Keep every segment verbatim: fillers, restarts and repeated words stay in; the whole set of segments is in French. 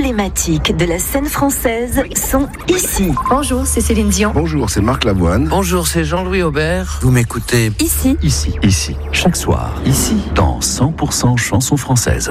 emblématiques de la scène française sont ici. Bonjour, c'est Céline Dion. Bonjour, c'est Marc Lavoine. Bonjour, c'est Jean-Louis Aubert. Vous m'écoutez Ici. Ici, ici, chaque soir, ici, dans cent pour cent chansons françaises.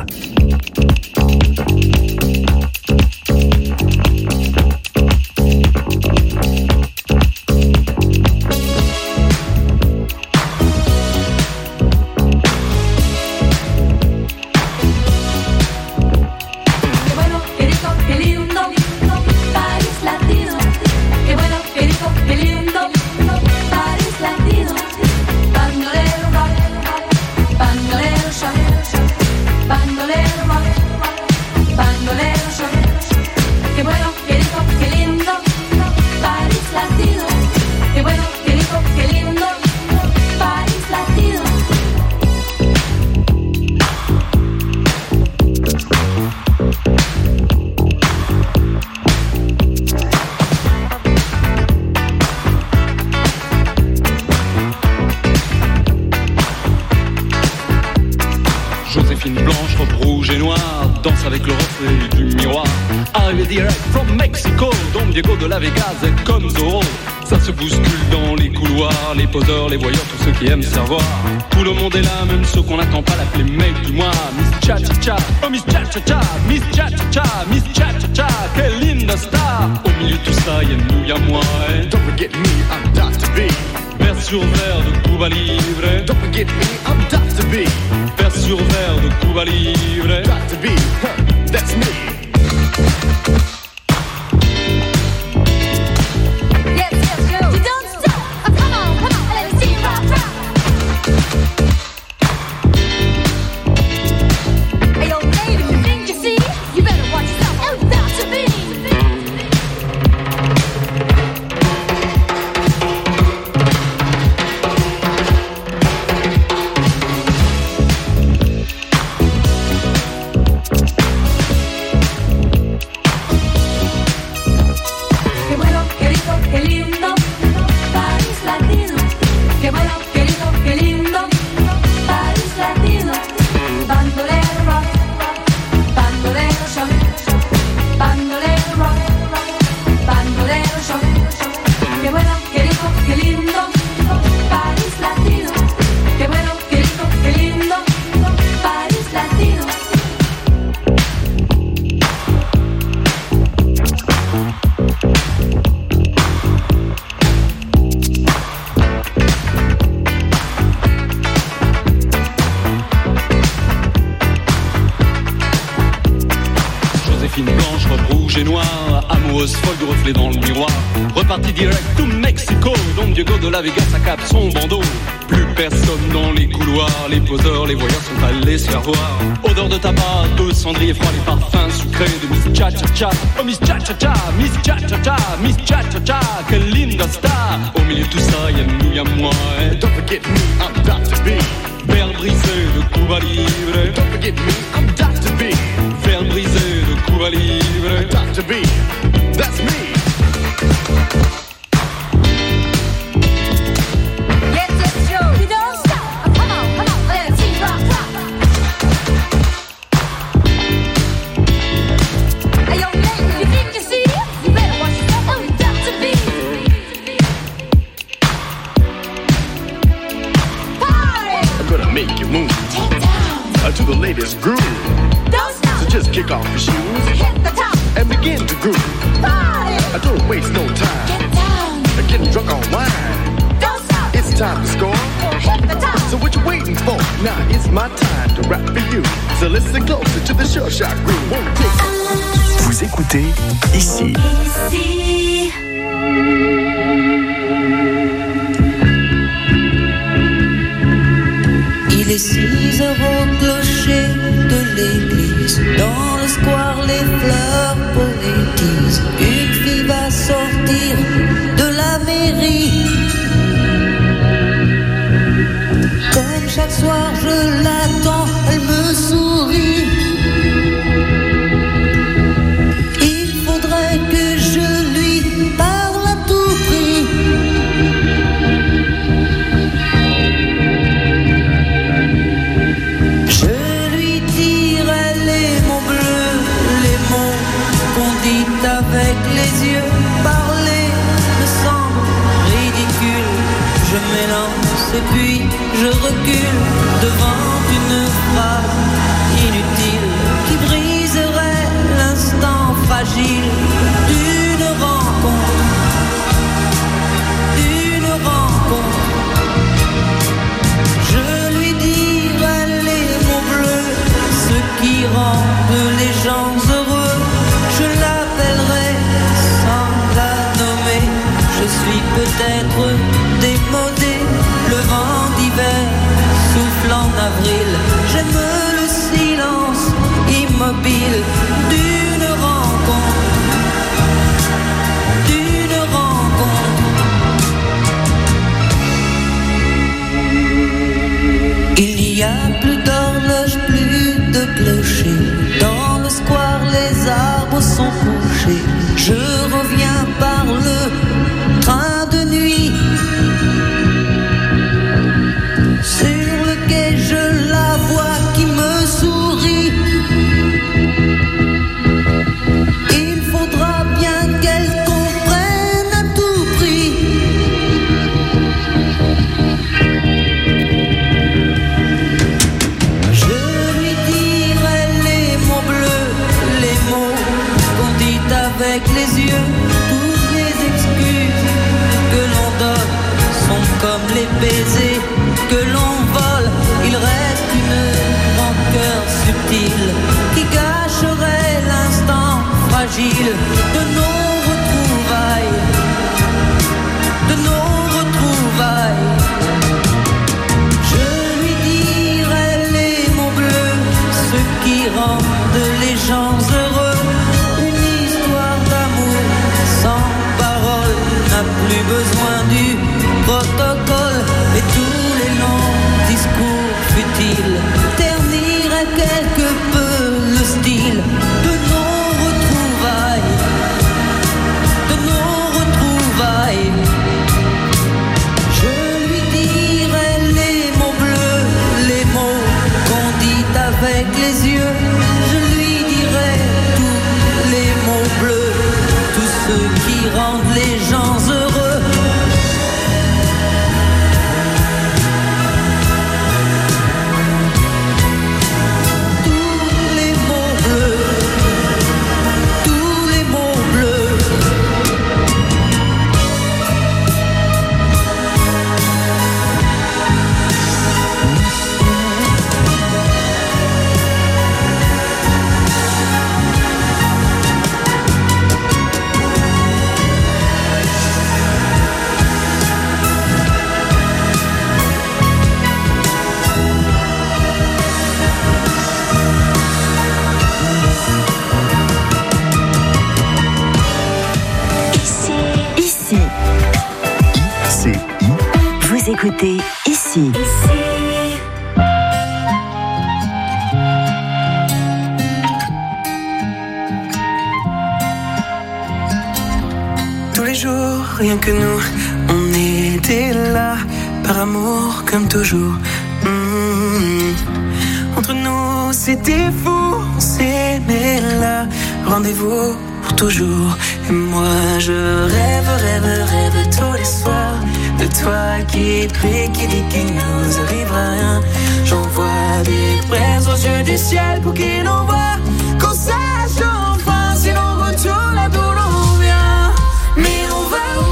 Les voyeurs, tous ceux qui aiment savoir. Tout le monde est là, même ceux qu'on n'attend pas, l'appeler mec du mois. Miss Cha Cha Cha, oh Miss Cha Cha Cha, Miss Cha Cha Cha, Miss Cha Cha Cha, quelle linda star. Au milieu de tout ça, y'a nous, y'a moi. Eh? Don't forget me, I'm Doctor B. Vers sur verre de Cuba Libre. Don't forget me, I'm Doctor B. Vers sur verre de Cuba Libre. Doctor B, huh, that's me. La Vegas accable son bandeau. Plus personne dans les couloirs. Les poseurs, les voyeurs sont allés se faire voir. Odeur de tabac, de cendrier froid, les parfums sucrés de Miss Cha Cha Cha. Oh Miss Cha Cha Cha, Miss Cha Cha Cha, Miss Cha Cha Cha, quelle linda star. Au milieu de tout ça, y'a nous, y'a moi. Eh? Don't forget me, I'm Doctor B. Verre brisé de Cuba Libre. Don't forget me, I'm Doctor B. Verre brisé de Cuba Libre. Doctor B, that's me. To the latest groove. Don't stop. So just kick off your shoes. Hit the top. And begin to groove. Party. I don't waste no time. Get down. Getting drunk on wine. Don't stop. It's time to score. Hit the top. So what you waiting for? Now it's my time to rap for you. So listen closer to the Sure Shot groove. Won't take. Vous écoutez Ici. Ici. Il est six heures au clocher de l'église. Dans le square, les fleurs poétisent. Une fille va sortir de la mairie. Comme chaque soir, je l'attends, elle me sourit. Il faudrait que je lui parle à tout prix. m'élance et puis je recule devant une phrase inutile qui briserait l'instant fragile d'une rencontre, d'une rencontre. Je lui dirai les mots bleus, ce qui rendent les gens heureux. Je l'appellerai sans la nommer. Je suis peut-être démodé, le vent d'hiver souffle en avril. J'aime le silence immobile d'une rencontre, d'une rencontre. Il n'y a plus d'horloge, plus de clocher. Dans le square, les arbres sont couchés. Je reviens par le train de nuit. Sur le quai, je la vois qui me sourit. Il faudra bien qu'elle comprenne à tout prix. Je lui dirai les mots bleus, les mots qu'on dit avec les yeux. Toutes les excuses que l'on donne sont comme les baisers que l'on vole. Il reste une rancœur subtile qui gâcherait l'instant fragile de nos retrouvailles, de nos retrouvailles. Je lui dirai les mots bleus, ce qui rendent les gens heureux. Une histoire d'amour sans parole n'a plus besoin du protocole. Et tous les longs discours futiles terniraient quelque peu le style de nos retrouvailles, de nos retrouvailles. Je lui dirai les mots bleus, les mots qu'on dit avec les yeux. Je lui dirai tous les mots bleus, tous ceux qui rendent les gens heureux. Écoutez ici. Tous les jours, rien que nous, on était là, par amour comme toujours. Mmh. Entre nous, c'était fou, on s'aimait là, rendez-vous pour toujours. Et moi, je rêve, rêve, rêve tous les soirs de toi qui prie, qui dit qu'il nous arrivera rien. J'envoie des braises aux yeux du ciel pour qu'il nous voit, qu'on sache enfin si l'on retourne là d'où l'on vient. Mais on va où?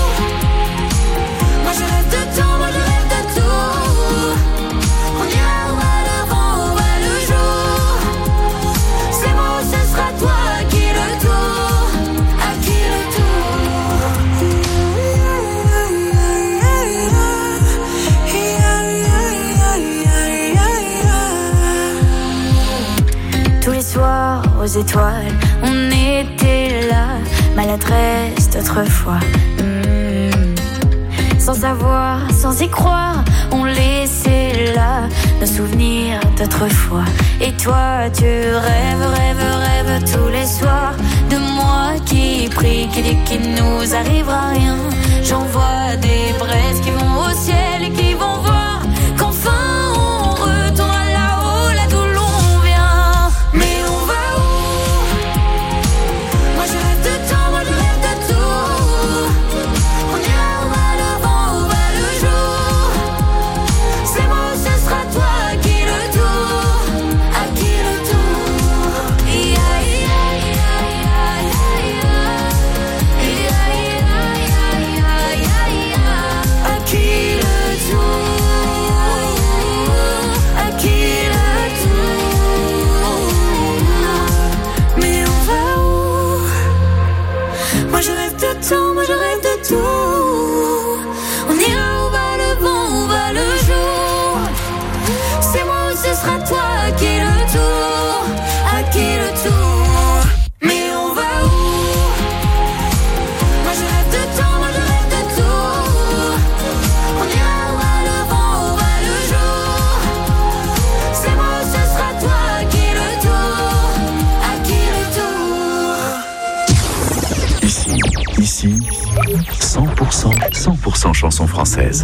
Moi je rêve de temps, moi je rêve de tout. On ira où à l'avant, où à le jour. C'est moi ou ce sera toi qui le tour, à qui le tour. Tous les soirs aux étoiles, on était là, maladresse d'autrefois. Mmh. Sans savoir, sans y croire, on laissait là nos souvenirs d'autrefois. Et toi, tu rêves, rêves, rêves tous les soirs de moi qui prie, qui dit qu'il nous arrivera rien. J'envoie des braises qui vont au ciel et qui vont voir qu'enfin on retourne là-haut, là d'où l'on vient. Mais on va où? Moi je rêve de temps, moi je rêve de tout. On ira où à l'avant, où va le jour. cent chansons françaises.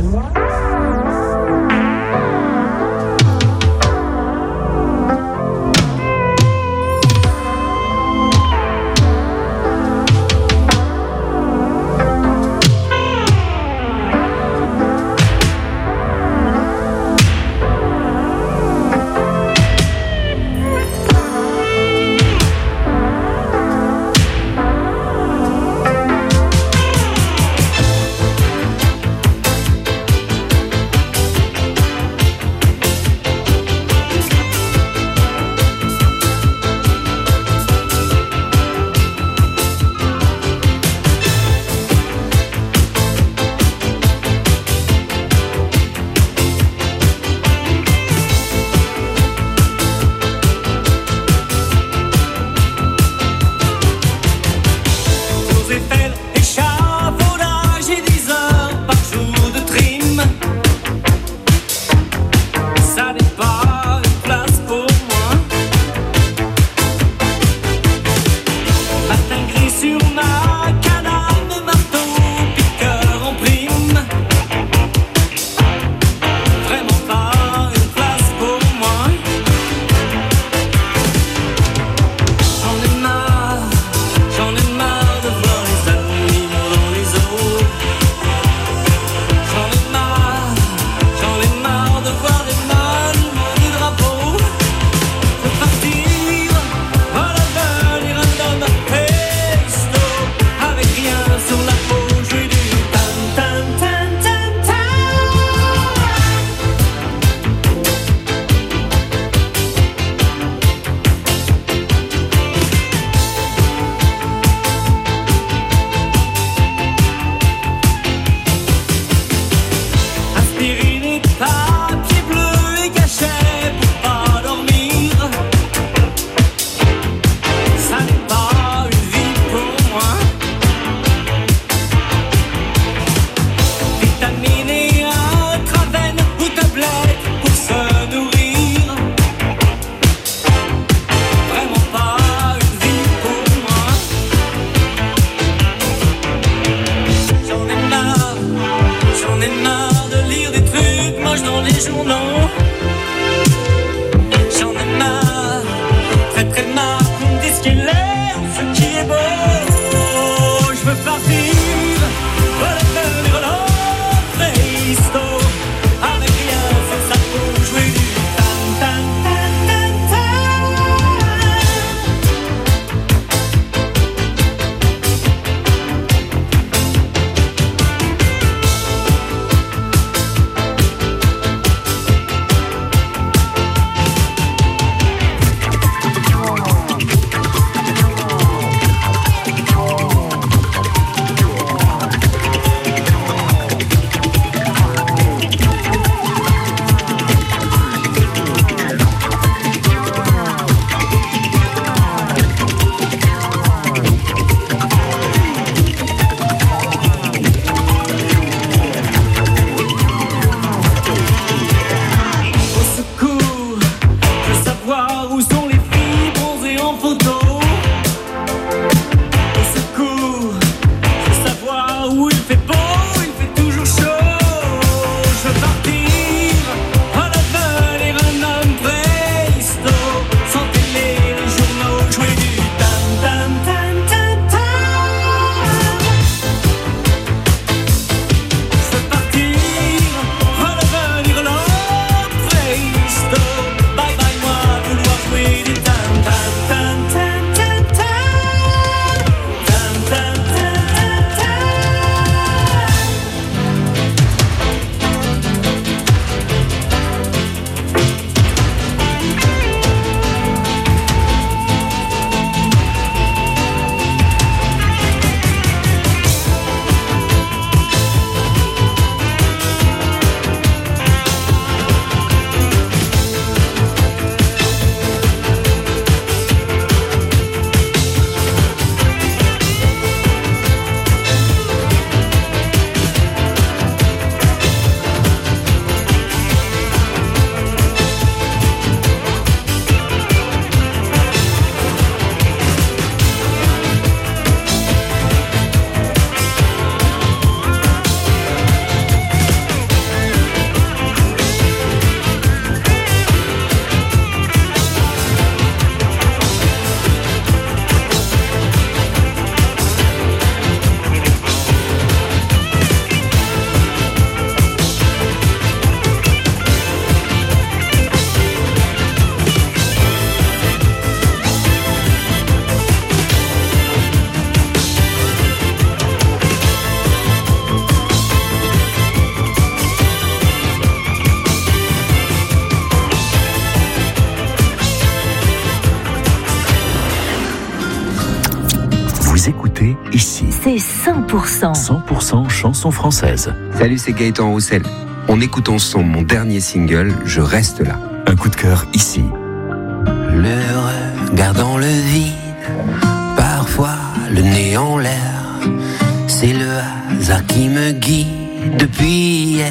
ici. C'est cent pour cent. cent pour cent chanson française. Salut, c'est Gaëtan Roussel. On écoute ensemble mon dernier single, Je reste là. Un coup de cœur ici. Le regard dans le vide, parfois le nez en l'air. C'est le hasard qui me guide depuis hier.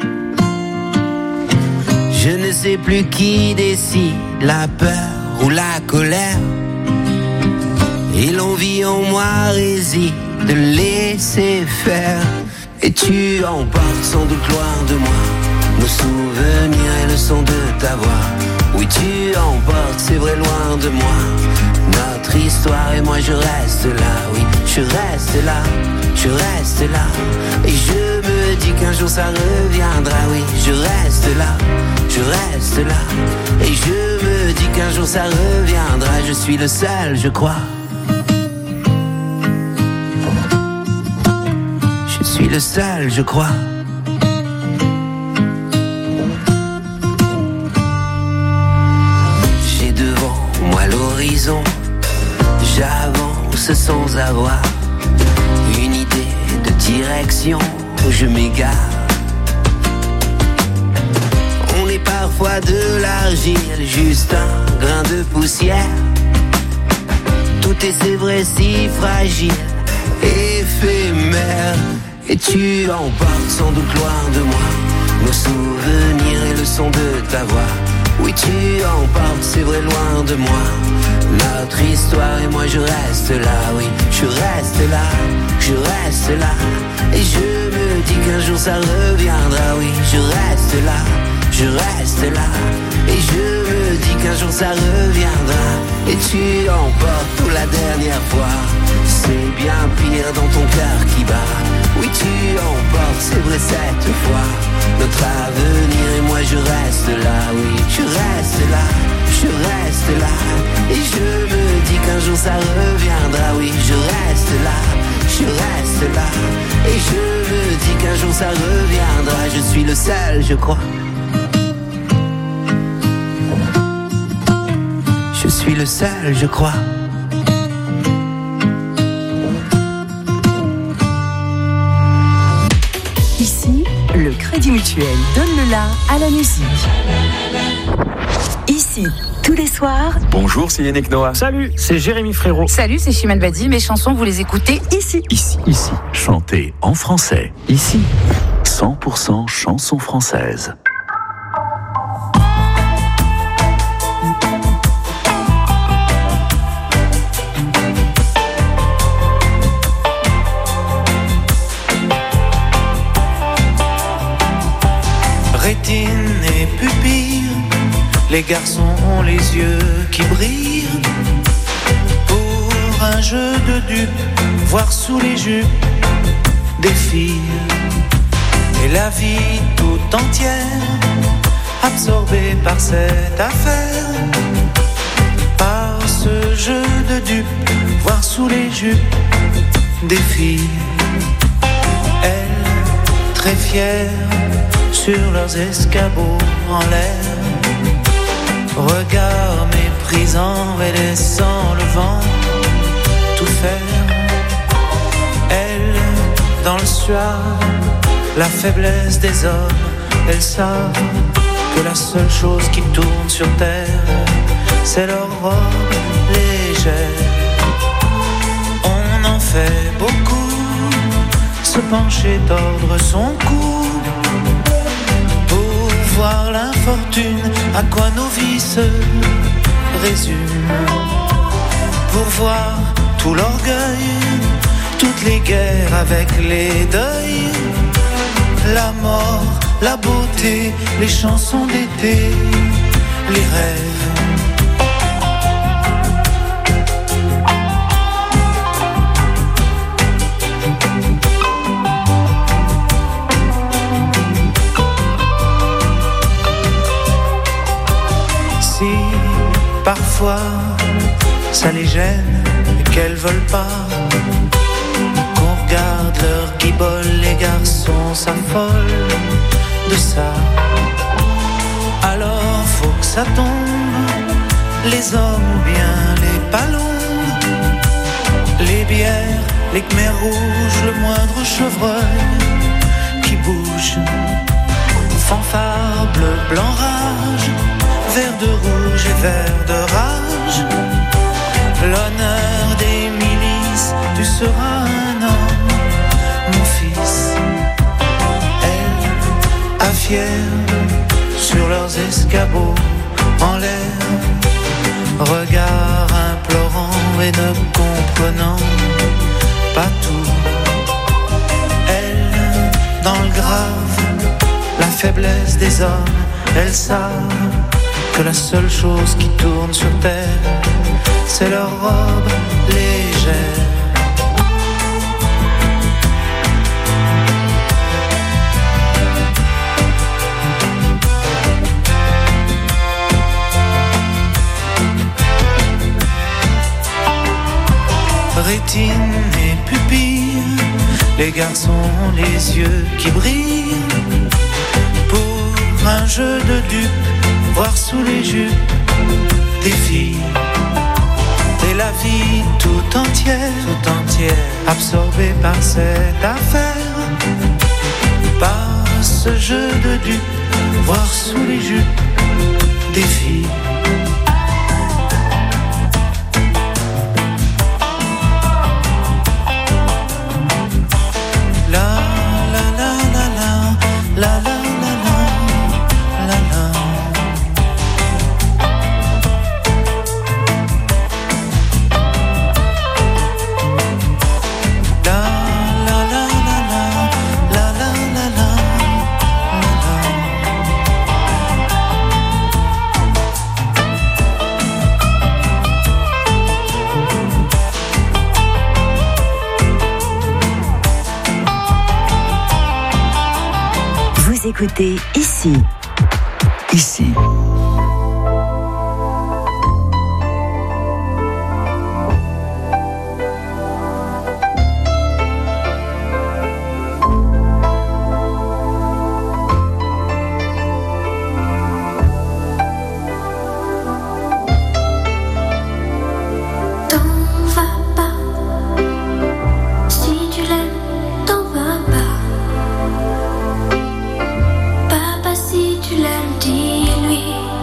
Je ne sais plus qui décide, la peur ou la colère. Et l'envie en moi réside de laisser faire. Et tu emportes sans doute loin de moi nos souvenirs et le son de ta voix. Oui, tu emportes, c'est vrai, loin de moi notre histoire, et moi je reste là. Oui, je reste là, je reste là. Et je me dis qu'un jour ça reviendra. Oui, je reste là, je reste là. Et je me dis qu'un jour ça reviendra. Je suis le seul, je crois. Je suis le seul, je crois. J'ai devant moi l'horizon. J'avance sans avoir une idée de direction où je m'égare. On est parfois de l'argile, juste un grain de poussière. Tout est, c'est vrai, si fragile, éphémère. Et tu emportes sans doute loin de moi nos souvenirs et le son de ta voix. Oui, tu emportes, c'est vrai, loin de moi notre histoire, et moi je reste là. Oui, je reste là, je reste là. Et je me dis qu'un jour ça reviendra. Oui, je reste là, je reste là. Et je me dis qu'un jour ça reviendra. Et tu emportes pour la dernière fois. C'est bien pire dans ton cœur qui bat. Oui, tu emportes, c'est vrai, cette fois notre avenir, et moi je reste là. Oui, je reste là, je reste là. Et je me dis qu'un jour ça reviendra. Oui, je reste là, je reste là. Et je me dis qu'un jour ça reviendra. Je suis le seul, je crois. Je suis le seul, je crois. Ici, le Crédit Mutuel donne le la à la musique. Ici, tous les soirs. Bonjour, c'est Yannick Noah. Salut, c'est Jérémy Frérot. Salut, c'est Chimène Badi. Mes chansons, vous les écoutez ici. Ici, ici. Chantez en français. Ici, cent pour cent chanson française. Rétine et pupille, les garçons ont les yeux qui brillent. Pour un jeu de dupes, voir sous les jupes des filles. Et la vie tout entière, absorbée par cette affaire. Par ce jeu de dupes, voir sous les jupes des filles. Elles, très fières, sur leurs escabeaux en l'air, regard méprisant et laissant le vent tout faire. Elles, dans le soir, la faiblesse des hommes, elles savent que la seule chose qui tourne sur terre, c'est leur robe légère. On en fait beaucoup, se pencher, tordre son cou, voir l'infortune, à quoi nos vies se résument. Pour voir tout l'orgueil, toutes les guerres avec les deuils, la mort, la beauté, les chansons d'été, les rêves. Parfois, ça les gêne et qu'elles veulent pas qu'on regarde leur guibole. Les garçons s'affolent de ça. Alors faut que ça tombe, les hommes ou bien les palons, les bières, les khmers rouges, le moindre chevreuil qui bouge. Fanfare, bleu, blanc, rage, vert de rouge et vert de rage. L'honneur des milices, tu seras un homme, mon fils. Elle, à fière, sur leurs escabeaux, en l'air, regard implorant et ne comprenant pas tout. Elle, dans le grave, la faiblesse des hommes, elles savent que la seule chose qui tourne sur terre, c'est leur robe légère. Rétine et pupille, les garçons ont les yeux qui brillent. Pour un jeu de dupes, voir sous les jupes des filles. Et la vie tout entière, tout entière, absorbée par cette affaire. Par ce jeu de dupes, voir sous les jupes des filles. Écoutez ici. Ici. Si tu l'aimes, dis-lui.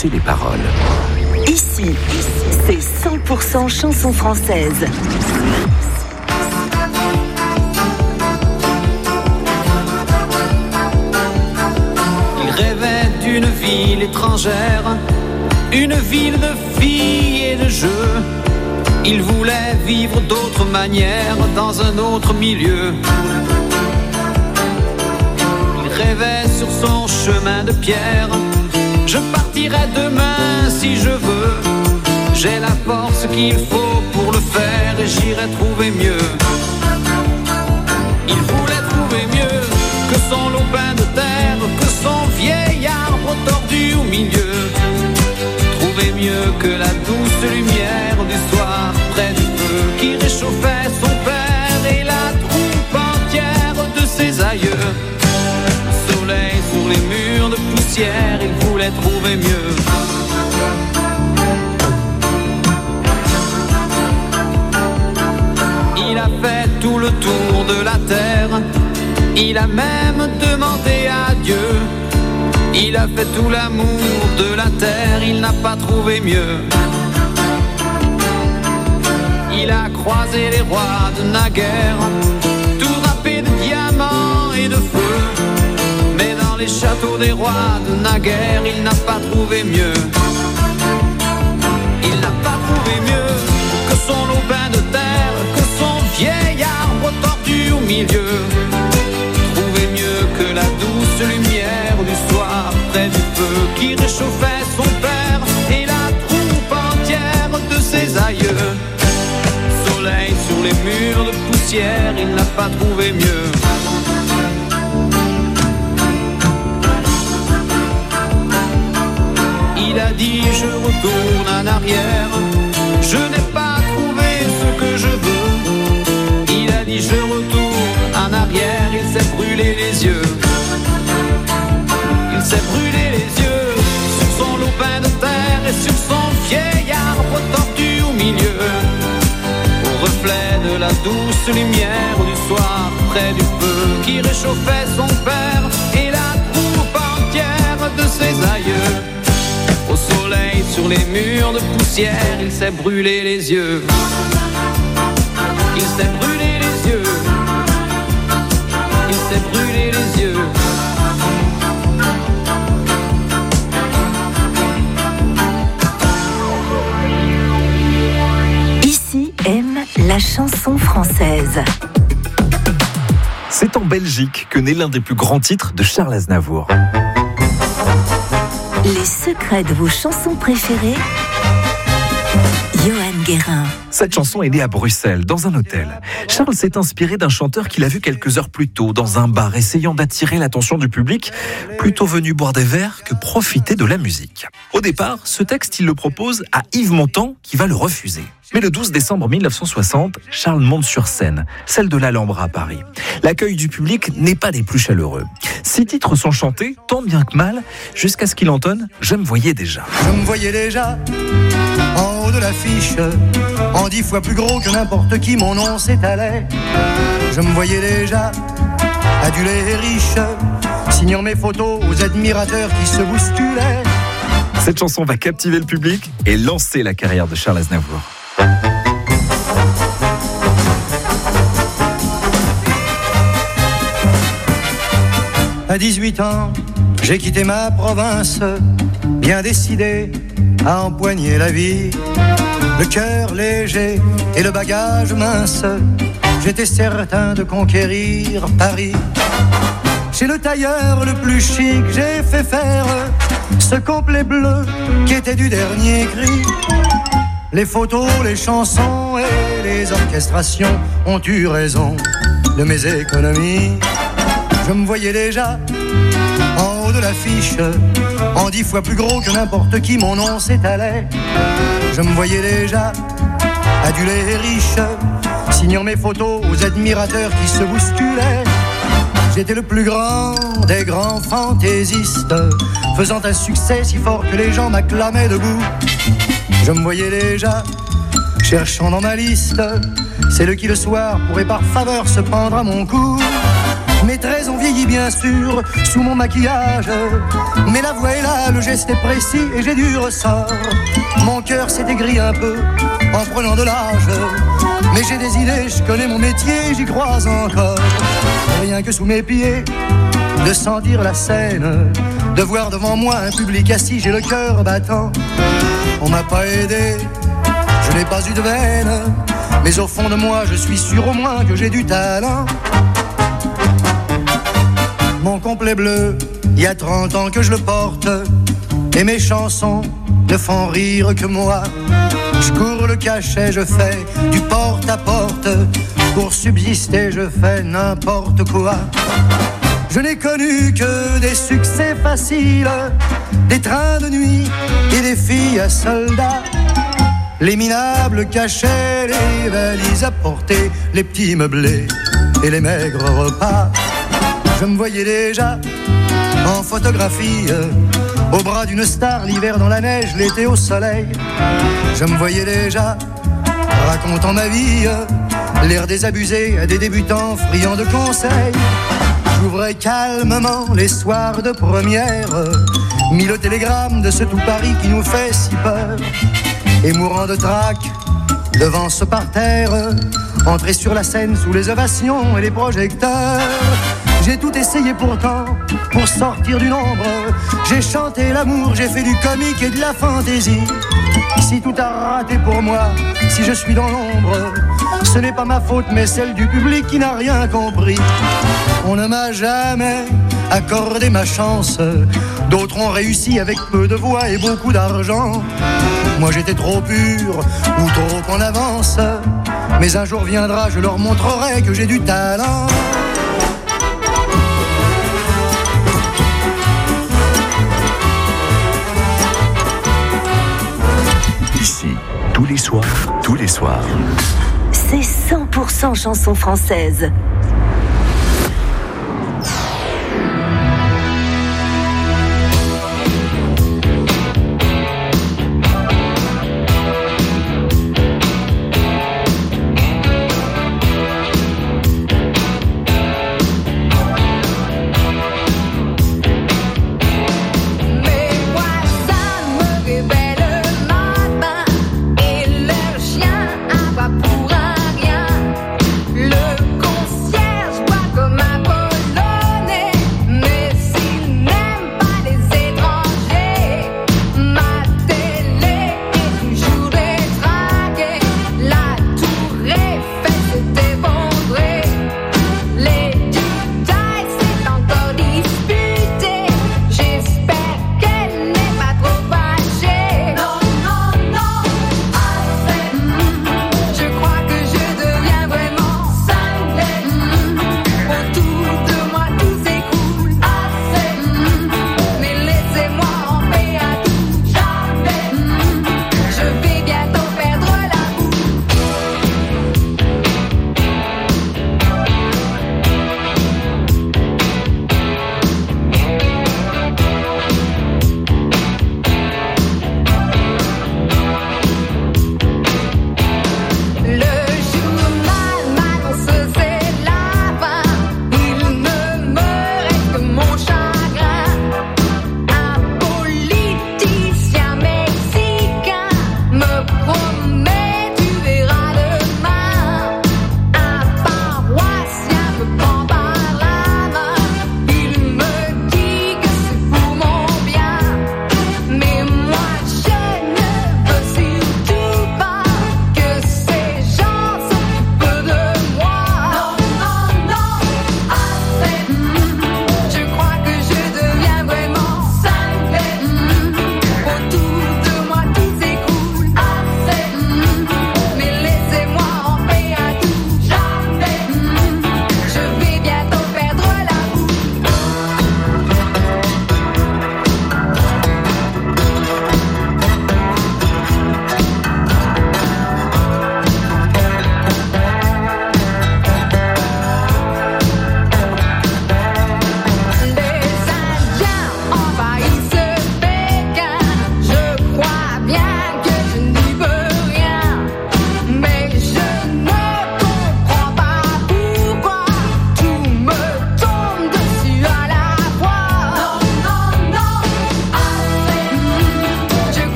connaissez les paroles. Ici, c'est cent pour cent chanson française. Il rêvait d'une ville étrangère, une ville de filles et de jeux. Il voulait vivre d'autres manières dans un autre milieu. Il rêvait sur son chemin de pierre. Je partirai demain si je veux. J'ai la force qu'il faut pour le faire et j'irai trouver mieux. Il voulait trouver mieux que son lopin de terre, que son vieil arbre tordu au milieu. Trouver mieux que la douce lumière du soir près du feu qui réchauffait son père et la troupe entière de ses aïeux. Soleil sur les murs de poussière, il voulait trouver mieux. Il a fait tout le tour de la terre, il a même demandé à Dieu. Il a fait tout l'amour de la terre, il n'a pas trouvé mieux. Il a croisé les rois de naguère, tout drapés de diamants et de feu. Mais dans les châteaux des rois de naguère, il n'a pas trouvé mieux. Il n'a pas trouvé mieux que son lopin de terre, que son vieil arbre tordu au milieu. Trouver mieux que la douce lumière du soir près du feu qui réchauffait son père et la troupe entière de ses aïeux. Soleil sur les murs de poussière, il n'a pas trouvé mieux. Il a dit je retourne en arrière, je n'ai pas trouvé ce que je veux. Il a dit je retourne en arrière, il s'est brûlé les yeux. Il s'est brûlé les yeux sur son lopin de terre et sur son vieil arbre tordu au milieu. Au reflet de la douce lumière du soir près du feu qui réchauffait son père et la troupe entière de ses aïeux. Au soleil sur les murs de poussière, il s'est brûlé les yeux. Il s'est brûlé les yeux. Il s'est brûlé les yeux. Ici aime la chanson française. C'est en Belgique que naît l'un des plus grands titres de Charles Aznavour. Les secrets de vos chansons préférées, Johan Guérin. Cette chanson est née à Bruxelles, dans un hôtel. Charles s'est inspiré d'un chanteur qu'il a vu quelques heures plus tôt dans un bar, essayant d'attirer l'attention du public, plutôt venu boire des verres que profiter de la musique. Au départ, ce texte, il le propose à Yves Montand, qui va le refuser. Mais le douze décembre mille neuf cent soixante, Charles monte sur scène, celle de l'Alhambra à Paris. L'accueil du public n'est pas des plus chaleureux. Six titres sont chantés, tant bien que mal, jusqu'à ce qu'il entonne « Je me voyais déjà ». Je me voyais déjà en haut de l'affiche, en dix fois plus gros que n'importe qui, mon nom s'étalait. Je me voyais déjà adulé et riche, signant mes photos aux admirateurs qui se bousculaient. Cette chanson va captiver le public et lancer la carrière de Charles Aznavour. À dix-huit ans, j'ai quitté ma province, bien décidé à empoigner la vie. Le cœur léger et le bagage mince, j'étais certain de conquérir Paris. Chez le tailleur le plus chic, j'ai fait faire ce complet bleu qui était du dernier cri. Les photos, les chansons et les orchestrations ont eu raison de mes économies. Je me voyais déjà en haut de l'affiche, en dix fois plus gros que n'importe qui, mon nom s'étalait. Je me voyais déjà adulé et riche, signant mes photos aux admirateurs qui se bousculaient. J'étais le plus grand des grands fantaisistes, faisant un succès si fort que les gens m'acclamaient debout. Je me voyais déjà cherchant dans ma liste celle qui le soir pourrait par faveur se prendre à mon cou. Mes traits ont vieilli bien sûr sous mon maquillage, mais la voix est là, le geste est précis et j'ai du ressort. Mon cœur s'est aigri un peu en prenant de l'âge, mais j'ai des idées, je connais mon métier, j'y crois encore. Rien que sous mes pieds, de sentir la scène, de voir devant moi un public assis, j'ai le cœur battant. On m'a pas aidé, je n'ai pas eu de veine, mais au fond de moi je suis sûr au moins que j'ai du talent. Mon complet bleu, il y a trente ans que je le porte, et mes chansons ne font rire que moi. Je cours le cachet, je fais du porte à porte, pour subsister je fais n'importe quoi. Je n'ai connu que des succès faciles, des trains de nuit et des filles à soldats. Les minables cachets, les valises à porter, les petits meublés et les maigres repas. Je me voyais déjà en photographie, au bras d'une star, l'hiver dans la neige, l'été au soleil. Je me voyais déjà racontant ma vie, l'air désabusé à des débutants friands de conseils. J'ouvrais calmement les soirs de première, mis le télégramme de ce tout Paris qui nous fait si peur. Et mourant de trac devant ce parterre, entrer sur la scène sous les ovations et les projecteurs. J'ai tout essayé pourtant pour sortir du nombre. J'ai chanté l'amour, j'ai fait du comique et de la fantaisie. Si tout a raté pour moi, si je suis dans l'ombre, ce n'est pas ma faute mais celle du public qui n'a rien compris. On ne m'a jamais accordé ma chance, d'autres ont réussi avec peu de voix et beaucoup d'argent. Moi j'étais trop pur ou trop en avance, mais un jour viendra, je leur montrerai que j'ai du talent. Ici, tous les soirs, tous les soirs. C'est cent pour cent chansons françaises. Le conscient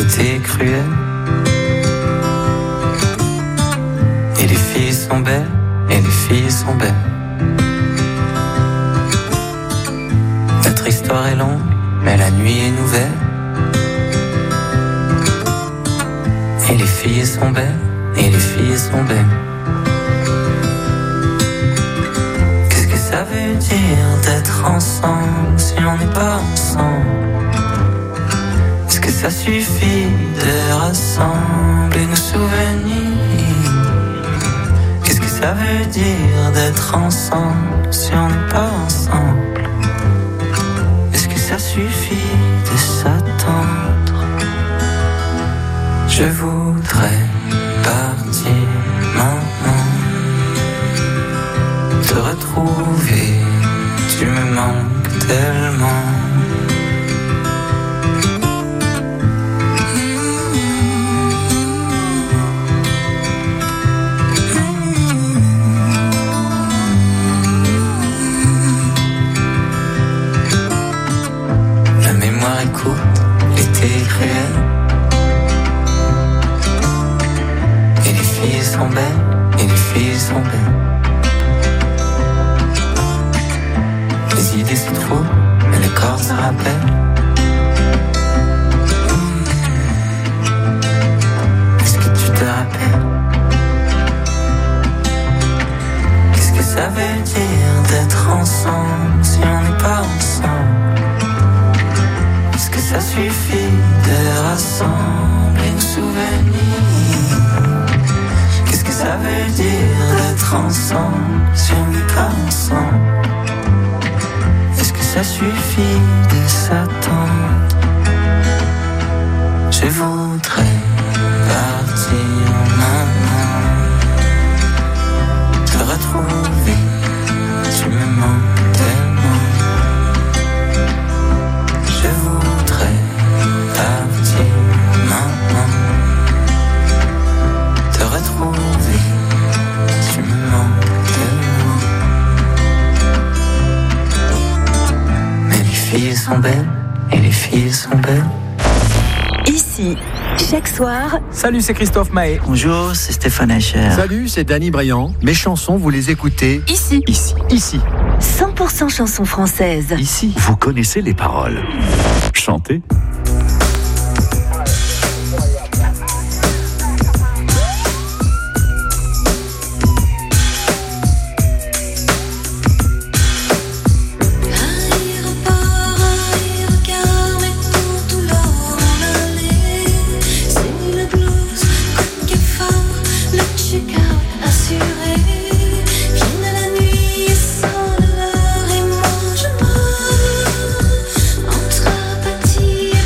l'été cruel. Et les filles sont belles, et les filles sont belles. Notre histoire est longue, mais la nuit est nouvelle. Et les filles sont belles, et les filles sont belles. Qu'est-ce que ça veut dire d'être ensemble si on n'est pas ensemble? Est-ce que ça suffit de rassembler nos souvenirs? Qu'est-ce que ça veut dire d'être ensemble si on n'est pas ensemble? Est-ce que ça suffit de s'attendre? Je voudrais partir maintenant, te retrouver, tu me manques tellement. La mémoire est courte, l'été est cruel. Et les filles sont belles, et les filles sont belles. Les idées se trouvent, mais le corps se rappelle. Est-ce que tu te rappelles? Qu'est-ce que ça veut dire d'être ensemble si on n'est pas ensemble? Est-ce que ça suffit de rassembler nos souvenirs? Qu'est-ce que ça veut dire d'être ensemble si on n'est pas ensemble? Est-ce que ça suffit de s'attendre? Je voudrais partir maintenant, te retrouver, tu me manques tellement. Je voudrais partir maintenant, te retrouver, tu me manques tellement. Mais les filles sont belles, et les filles sont belles. Ici, chaque soir. Salut, c'est Christophe Maé. Bonjour, c'est Stéphane Hacher. Salut, c'est Danny Briand. Mes chansons, vous les écoutez Ici. Ici. Ici. cent pour cent chansons françaises. Ici, vous connaissez les paroles. Chantez. Entre apathie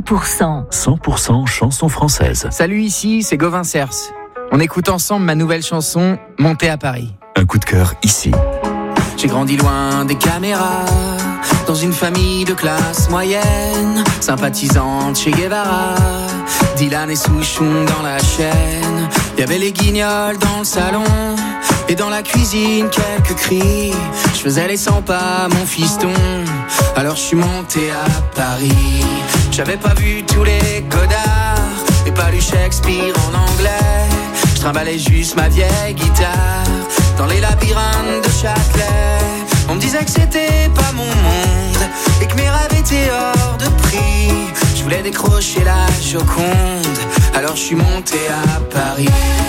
pour cent. cent pour cent chanson française. Salut, ici, c'est Gauvin Cers. On écoute ensemble ma nouvelle chanson, Montée à Paris. Un coup de cœur ici. J'ai grandi loin des caméras, dans une famille de classe moyenne, sympathisante Che Guevara, Dylan et Souchon dans la chaîne. Il y avait les guignols dans le salon, et dans la cuisine quelques cris. Je faisais les cent pas, mon fiston, alors je suis monté à Paris. J'avais pas vu tous les Godard, et pas lu Shakespeare en anglais. Je trimballais juste ma vieille guitare dans les labyrinthes de Châtelet. On me disait que c'était pas mon monde et que mes rêves étaient hors de prix. Je voulais décrocher la Joconde, alors je suis monté à Paris.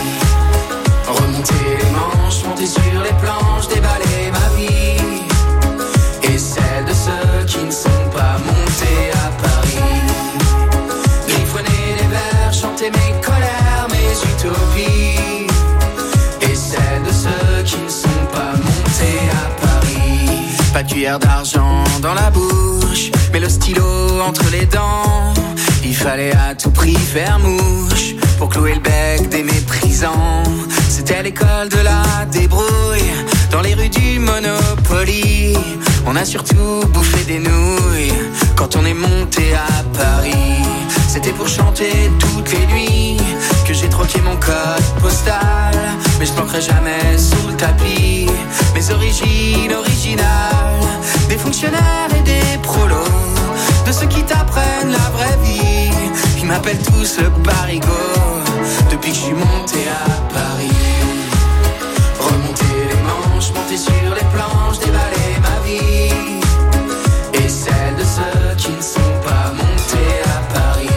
Remonter les manches, monter sur les planches, déballer ma vie et celle de ceux qui ne sont pas montés à Paris. Griffonner les vers, chanter mes colères, mes utopies et celle de ceux qui ne sont pas montés à Paris. Pas de cuillère d'argent dans la bouche, mais le stylo entre les dents. Il fallait à tout prix faire mouche pour clouer le bec des méprisants. C'était l'école de la débrouille, dans les rues du Monopoly. On a surtout bouffé des nouilles quand on est monté à Paris. C'était pour chanter toutes les nuits que j'ai troqué mon code postal. Mais je planquerai jamais sous le tapis mes origines originales. Des fonctionnaires et des prolos, de ceux qui t'apprennent la vraie vie. Ils m'appellent tous le parigot depuis que je suis monté à Paris. Remonter les manches, monter sur les planches, déballer ma vie et celle de ceux qui ne sont pas montés à Paris.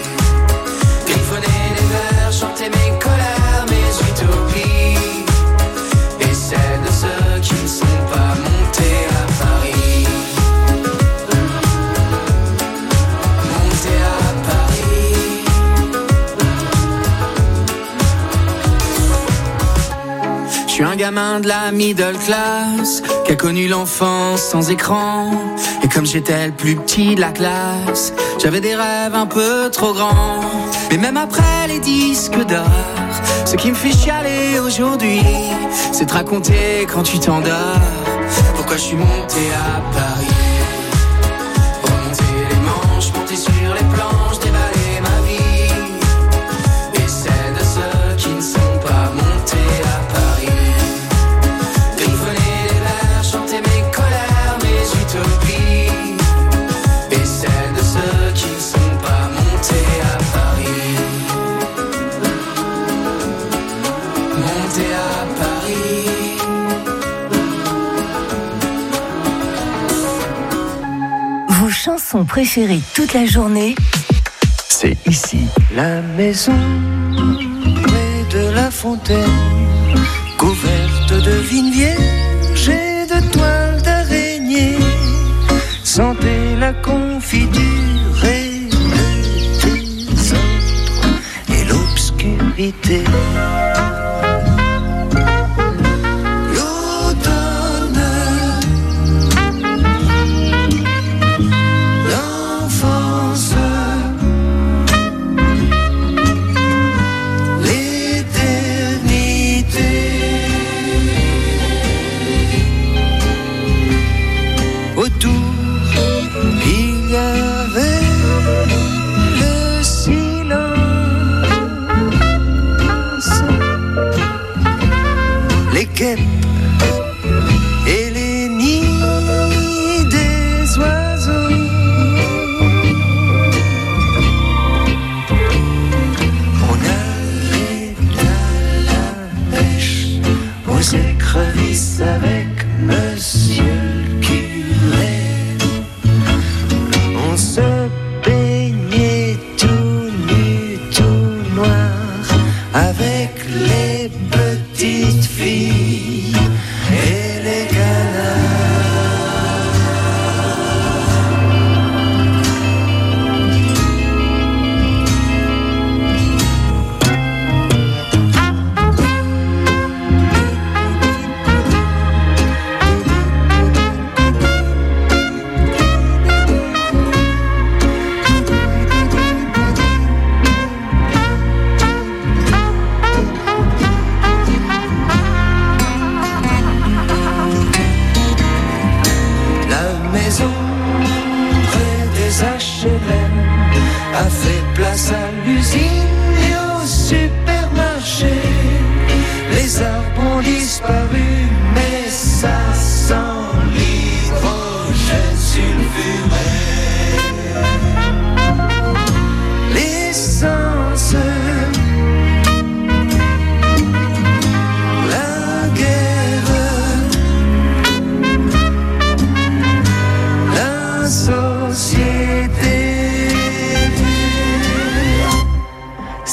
Griffonner les vers, chanter mes colères, mes utopies et celle de ceux qui ne sont pas montés à Paris. Monter à Paris. Je suis un gamin de la middle class qui a connu l'enfance sans écran. Et comme j'étais le plus petit de la classe, j'avais des rêves un peu trop grands. Mais même après les disques d'or, ce qui me fait chialer aujourd'hui, c'est de raconter quand tu t'endors pourquoi je suis monté à Paris. Remonter les manches, monter sur les planches, déballer ma vie et celle de ceux qui ne sont pas montés à Paris. Griffonner les vers, chanter mes colères, mes utopies et celle de ceux qui ne sont pas montés à Paris. Monter à Paris. Vos chansons préférées toute la journée, c'est ici. La maison près de la fontaine, couverte de vignes vierges et de toiles d'araignée, sentez la confiture et le désordre et l'obscurité. silence.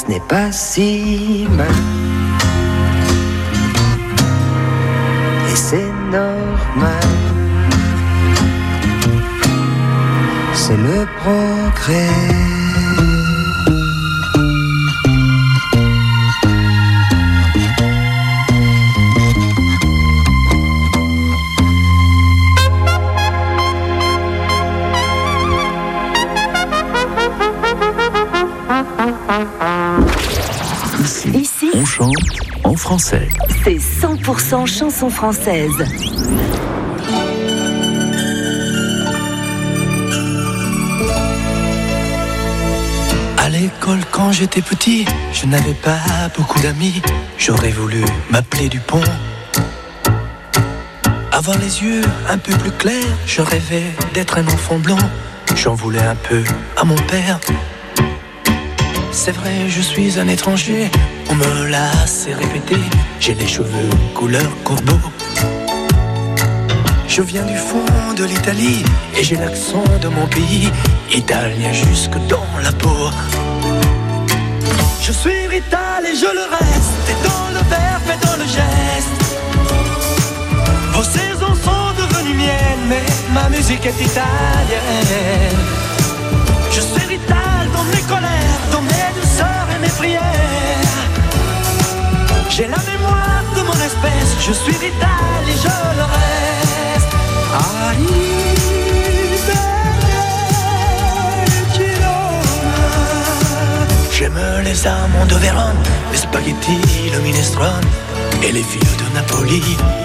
n'est pas si mal. Et c'est normal. C'est le progrès. Ici, on chante en français. C'est cent pour cent chanson française. À l'école, quand j'étais petit, je n'avais pas beaucoup d'amis. J'aurais voulu m'appeler Dupont. Avoir les yeux un peu plus clairs, je rêvais d'être un enfant blanc. J'en voulais un peu à mon père. C'est vrai, je suis un étranger, on me l'a assez répété. J'ai les cheveux couleur corbeau. Je viens du fond de l'Italie et j'ai l'accent de mon pays, italien jusque dans la peau. Je suis rital et je le reste, et dans le verbe et dans le geste. Vos saisons sont devenues miennes, mais ma musique est italienne. Je suis rital dans mes colères, dans mes douceurs et mes prières. J'ai la mémoire de mon espèce, je suis rital et je le reste. J'aime les amandes de Vérone, les spaghettis, le minestrone et les filles de Napoli.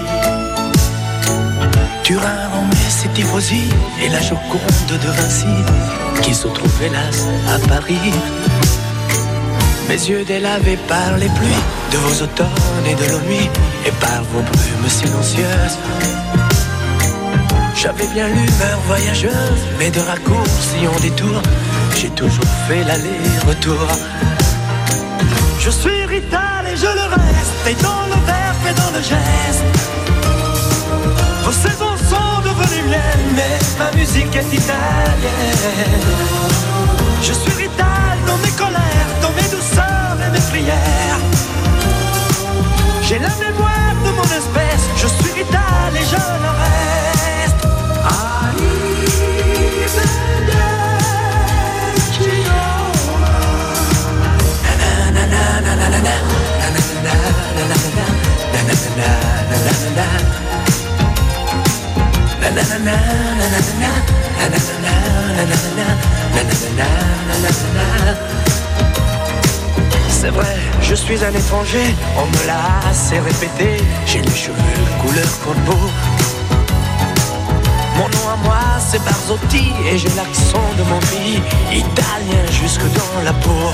Turin, Rome et ses tifosi et la Joconde de Vinci qui se trouve hélas à Paris. Mes yeux délavés par les pluies de vos automnes et de nos nuits et par vos brumes silencieuses. J'avais bien l'humeur voyageuse, mais de raccourcis en détour, j'ai toujours fait l'aller-retour. Je suis rital et je le reste, et dans le verbe et dans le geste. Vos saisons sont devenues miennes, mais ma musique est italienne. Je suis rital dans mes colères, dans mes douceurs et mes prières. J'ai la mémoire de mon espèce, je suis rital et je le reste. C'est vrai, je suis un étranger, on me l'a assez répété. J'ai les cheveux couleur corbeau. Mon nom à moi c'est Barzotti et j'ai l'accent de mon pays, italien jusque dans la peau.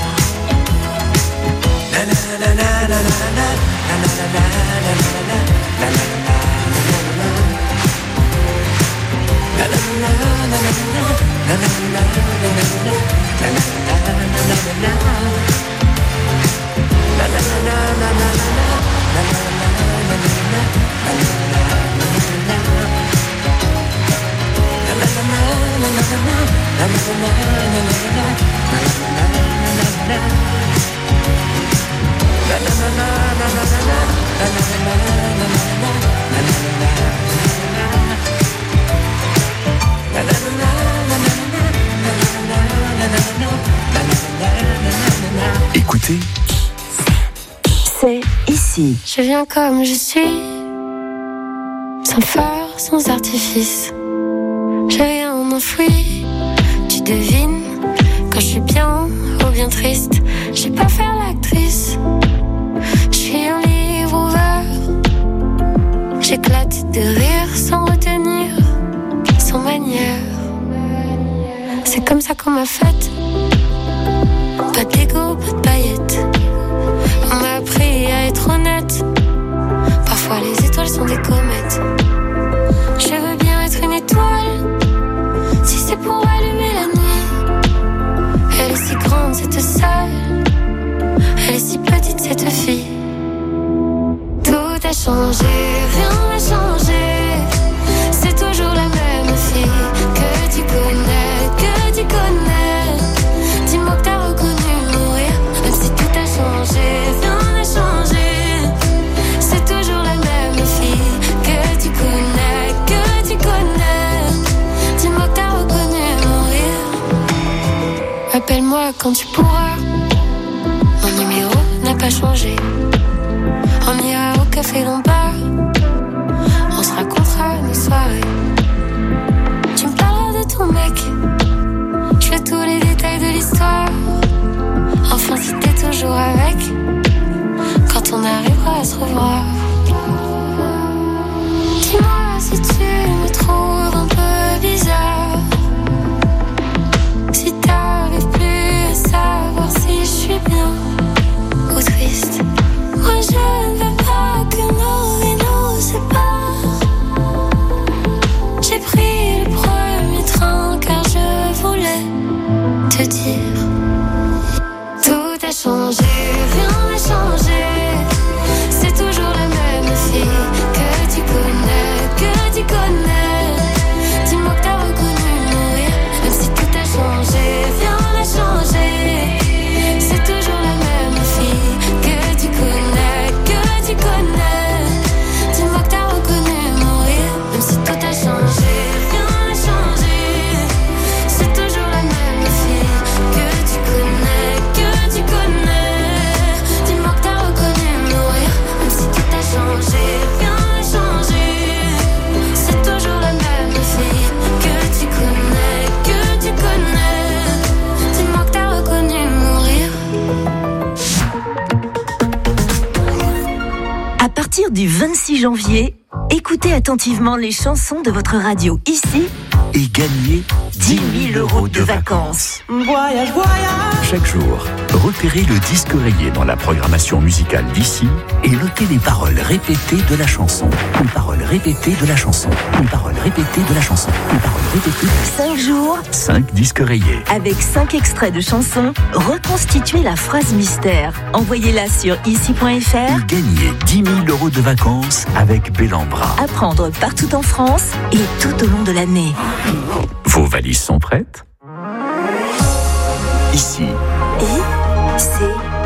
Écoutez, c'est ici. Je viens comme je suis, sans phare, sans artifice. Je viens enfoui, tu devines, quand je suis bien ou bien triste. Je sais pas faire l'actrice, je suis un livre ouvert. J'éclate de rire sans retenir, sans manière. C'est comme ça qu'on m'a faite. Pas d'ego, pas de paillettes. On m'a appris à être honnête. Parfois les étoiles sont des comètes. Je veux bien être une étoile, si c'est pour allumer la nuit. Elle est si grande cette salle, elle est si petite cette fille. Tout a changé, rien n'a changé. C'est toujours la même fille que tu connais, que tu connais. Dis-moi que t'as reconnu mon rire, même si tout a quand tu pourras. Mon numéro n'a pas changé. On ira au café Lombard. On se racontera nos soirées. Tu me parleras de ton mec. Je veux tous les détails de l'histoire. Enfin si t'es toujours avec, quand on arrivera à se revoir. Dis-moi si tu me trouves un peu bizarre. Si t'arrives plus à savoir si je suis bien ou triste. Moi je ne veux pas que nos vies nous séparent. J'ai pris le premier train car je voulais te dire. Tout a changé, rien n'a changé. C'est toujours la même fille que tu connais, que tu connais. Dis-moi que t'as reconnu mon rire, même si tout a changé, rien n'a changé. C'est toujours la même fille que tu connais, que tu connais. Dis-moi que t'as reconnu mon rire, même si tout a changé, rien n'a changé. C'est toujours la même fille que tu connais, que tu connais. Dis-moi que t'as reconnu mon rire, même si tout a changé, rien n'a changé. C'est toujours la même fille que tu connais, que tu connais. Dis-moi que t'as reconnu mon rire. À partir du vingt-six janvier, écoutez attentivement les chansons de votre radio ici et gagnez dix mille euros de vacances. Voyage, voyage. Chaque jour, repérez le disque rayé dans la programmation musicale d'ici et notez les paroles répétées de la chanson. Les paroles répétées de la chanson. Les paroles répétées de la chanson. Les paroles répétées. cinq jours, cinq disques rayés. avec cinq extraits de chansons, reconstituez la phrase mystère. Envoyez-la sur ici point f r. Et gagnez dix mille euros de vacances avec Bellambra. À prendre partout en France et tout au long de l'année. Vos valises sont prêtes ? Ici, I, C,